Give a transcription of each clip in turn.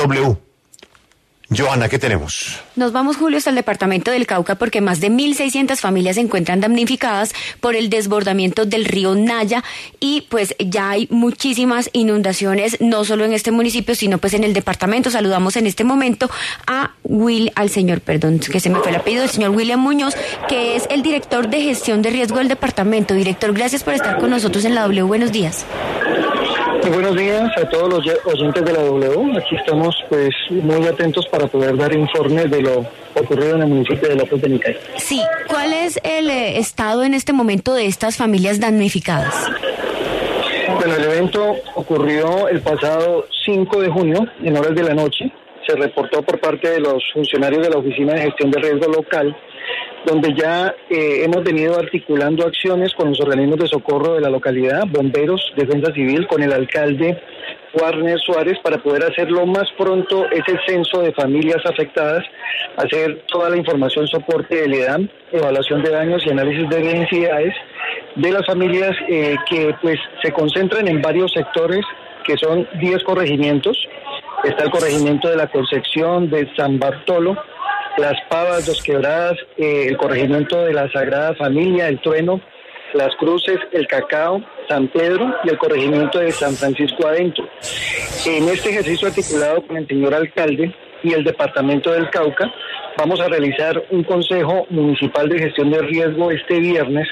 W. Joana, ¿qué tenemos? Nos vamos, Julio, hasta el departamento del Cauca porque más de 1.600 familias se encuentran damnificadas por el desbordamiento del río Naya y pues ya hay muchísimas inundaciones, no solo en este municipio, sino pues en el departamento. Saludamos en este momento al señor William Muñoz, que es el director de gestión de riesgo del departamento. Director, gracias por estar con nosotros en la W. Buenos días. Muy buenos días a todos los oyentes de la W. Aquí estamos pues muy atentos para poder dar informes de lo ocurrido en el municipio de López de Micay. Sí, ¿cuál es el estado en este momento de estas familias damnificadas? Bueno, el evento ocurrió el pasado 5 de junio, en horas de la noche. Se reportó por parte de los funcionarios de la Oficina de Gestión de Riesgo Local, donde ya hemos venido articulando acciones con los organismos de socorro de la localidad, bomberos, defensa civil, con el alcalde Warner Suárez, para poder hacer lo más pronto ese censo de familias afectadas, hacer toda la información, soporte del EDAM, evaluación de daños y análisis de densidades de las familias que pues se concentran en varios sectores, que son 10 corregimientos. Está el corregimiento de la Concepción, de San Bartolo, Las Pavas, Dos Quebradas, el corregimiento de la Sagrada Familia, El Trueno, Las Cruces, El Cacao, San Pedro y el corregimiento de San Francisco Adentro. En este ejercicio articulado con el señor alcalde y el departamento del Cauca, vamos a realizar un consejo municipal de gestión de riesgo este viernes,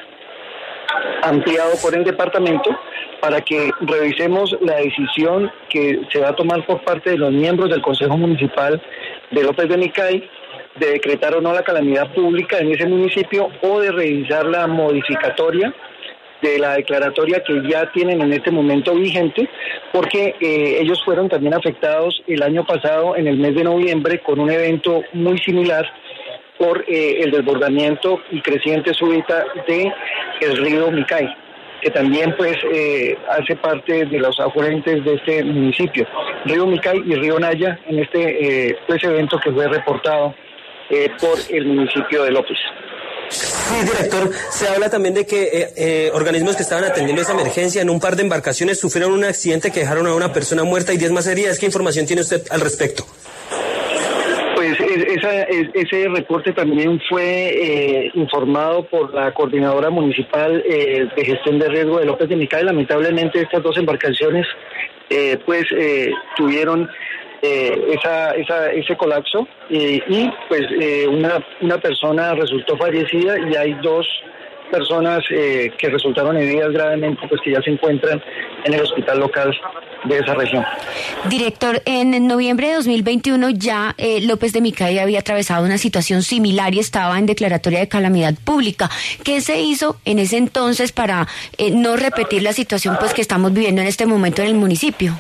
ampliado por el departamento, para que revisemos la decisión que se va a tomar por parte de los miembros del Consejo Municipal de López de Micay, de decretar o no la calamidad pública en ese municipio, o de revisar la modificatoria de la declaratoria que ya tienen en este momento vigente, porque ellos fueron también afectados el año pasado, en el mes de noviembre, con un evento muy similar por el desbordamiento y creciente súbita de el río Micay, que también pues hace parte de los afluentes de este municipio, río Micay y río Naya, en este pues evento que fue reportado por el municipio de López. Sí, director, se habla también de que organismos que estaban atendiendo esa emergencia en un par de embarcaciones sufrieron un accidente que dejaron a una persona muerta y 10 más heridas. ¿Qué información tiene usted al respecto? Pues ese reporte también fue informado por la coordinadora municipal de gestión de riesgo de López de Micay. Lamentablemente estas dos embarcaciones tuvieron ese colapso y pues una persona resultó fallecida y hay dos personas que resultaron heridas gravemente, pues que ya se encuentran en el hospital local de esa región. Director, en noviembre de 2021 ya López de Micay había atravesado una situación similar y estaba en declaratoria de calamidad pública. ¿Qué se hizo en ese entonces para no repetir la situación pues que estamos viviendo en este momento en el municipio?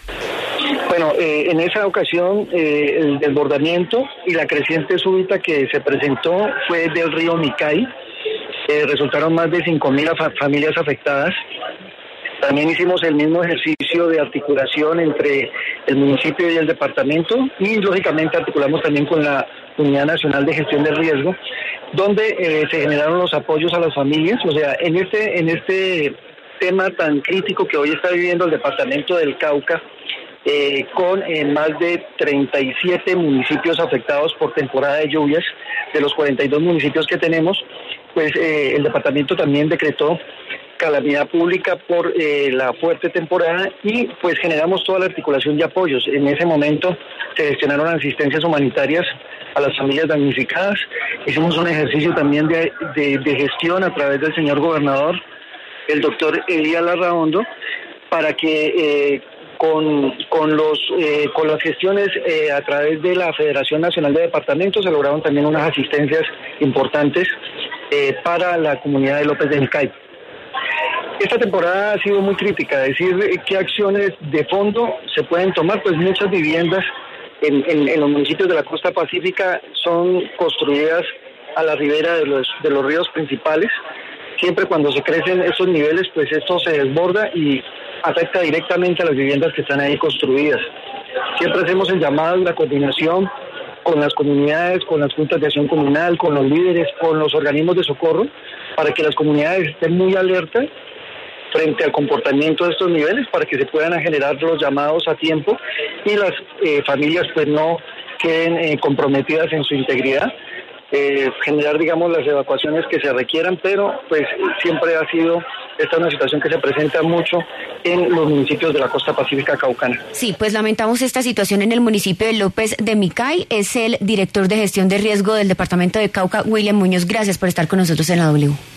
Bueno, en esa ocasión el desbordamiento y la creciente súbita que se presentó fue del río Micay. Resultaron más de 5.000 familias afectadas. También hicimos el mismo ejercicio de articulación entre el municipio y el departamento y lógicamente articulamos también con la Unidad Nacional de Gestión del Riesgo, donde se generaron los apoyos a las familias. O sea, en este tema tan crítico que hoy está viviendo el departamento del Cauca, con más de 37 municipios afectados por temporada de lluvias, de los 42 municipios que tenemos, pues el departamento también decretó calamidad pública por la fuerte temporada y pues generamos toda la articulación de apoyos. En ese momento se gestionaron asistencias humanitarias a las familias damnificadas. Hicimos un ejercicio también de gestión a través del señor gobernador, el doctor Elías Larraondo, para que con las gestiones a través de la Federación Nacional de Departamentos se lograron también unas asistencias importantes para la comunidad de López de Micay. Esta temporada ha sido muy crítica, decir qué acciones de fondo se pueden tomar, pues muchas viviendas en los municipios de la costa pacífica son construidas a la ribera de los ríos principales. Siempre cuando se crecen esos niveles, pues esto se desborda y afecta directamente a las viviendas que están ahí construidas. Siempre hacemos el llamado y la coordinación con las comunidades, con las juntas de acción comunal, con los líderes, con los organismos de socorro, para que las comunidades estén muy alertas frente al comportamiento de estos niveles para que se puedan generar los llamados a tiempo y las familias pues no queden comprometidas en su integridad. Generar, digamos, las evacuaciones que se requieran, pero pues siempre ha sido esta una situación que se presenta mucho en los municipios de la costa pacífica caucana. Sí, pues lamentamos esta situación en el municipio de López de Micay. Es el director de gestión de riesgo del departamento de Cauca, William Muñoz. Gracias por estar con nosotros en la W.